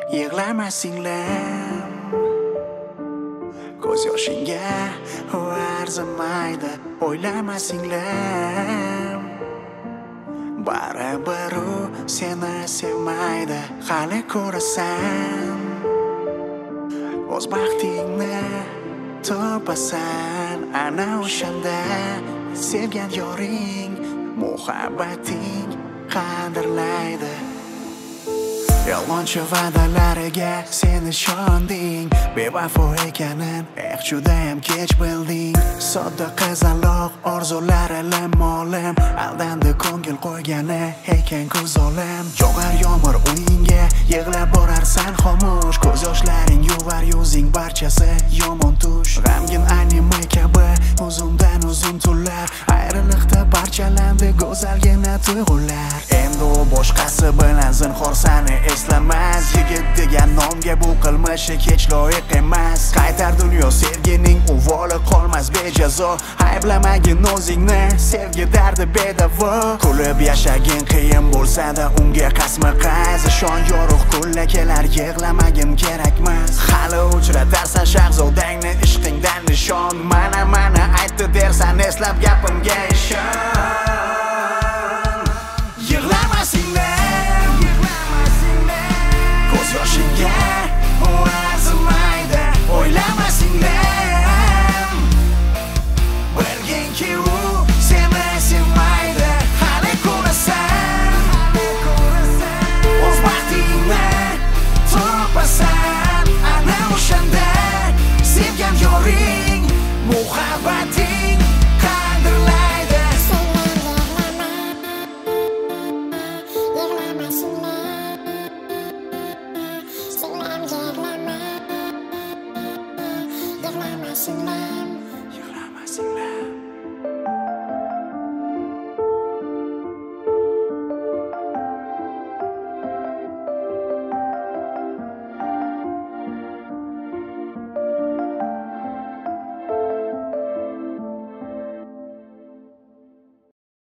yig'lama singlim. Ko'z yoshingga u arzimaydi, o'ylama singlim. Baribir u seni sevmaydi, hali ko'rasan. O'z baxtingni topasan, ana o'shanda sevgan yoring muhabbating qadrlaydi. Yolg'onchi va'dalariga sen ishonding, bevafo ekanin judayam kech bilding. Sodda qizaloq orzulari lim-molim, aldandi ko'ngil qo'ygani ekan ko'z olam. Yog'ar yomg'ir uyingga, yig'lab borarsan xomush, ko'z yoshlaring yuvar yuzing barchasi yomon tush. G'amgin anime kabi uzundan uzun tunlar, ayriliqda parchalandi go'zalgina tuyg'ular. Endi u boshqasi bilan zinhor sani eslamas, yigit degan nomga bu qilmishi hech loyiq emas. Qaytar dunyo sevgining uvoli qolmas bejazo, ayblamagin o'zingni, sevgi dardi bedavo. Kulib yashagin qiyin bo'lsa-da unga qasma-qaz, ishon yorug' kunlar kelar, yig'lamagin kerakmas. Hali uchratarsan shahzodangni ishqingdan nishon, mana aytdi dersan eslab gapimga ishon. Yig'lama singlim, ko'z yoshingga u arzimaydi, o'ylama singlim. Bilginki u seni sevmaydi, hali ko'rasan. O'z baxtingni topasan, ana o'shanda sevgan yoring muhabbating qadrlaydi. Yig'lama singlim.